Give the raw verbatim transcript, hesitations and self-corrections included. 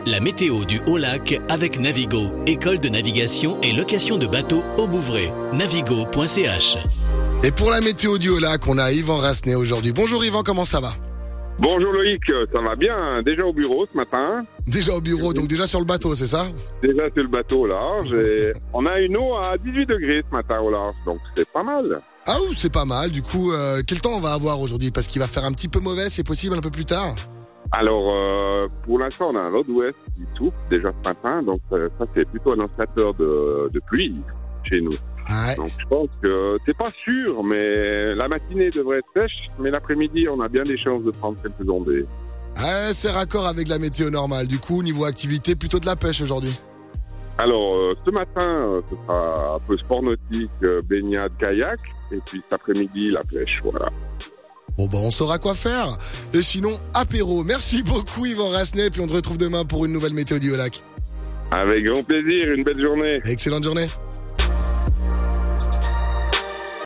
La météo du Haut-Lac avec Navigo, école de navigation et location de bateaux au Bouvray. navigo point c h. Et pour la météo du Haut-Lac, on a Yvan Rassenay aujourd'hui. Bonjour Yvan, comment ça va ? Bonjour Loïc, ça va bien, déjà au bureau ce matin. Déjà au bureau, donc déjà sur le bateau, c'est ça ? Déjà sur le bateau au large. Et on a une eau à dix-huit degrés ce matin au large, donc c'est pas mal. Ah oui, c'est pas mal. Du coup, euh, quel temps on va avoir aujourd'hui ? Parce qu'il va faire un petit peu mauvais, c'est possible, un peu plus tard ? Alors, euh, pour l'instant, on a un nord-ouest qui souffle déjà ce matin, donc euh, ça c'est plutôt un annonciateur de, de pluie chez nous. Ouais. Donc je pense que c'est pas sûr, mais la matinée devrait être sèche, mais l'après-midi, on a bien des chances de prendre quelques ondées. Ouais, c'est raccord avec la météo normale. Du coup, niveau activité, plutôt de la pêche aujourd'hui. Alors, euh, ce matin, euh, ce sera un peu sport nautique, euh, baignade, kayak, et puis cet après-midi, la pêche, voilà. Bon bah on saura quoi faire. Et sinon, apéro. Merci beaucoup Yvan Rassenay, puis on te retrouve demain pour une nouvelle météo du Haut-Lac. Avec grand plaisir, une belle journée. Excellente journée.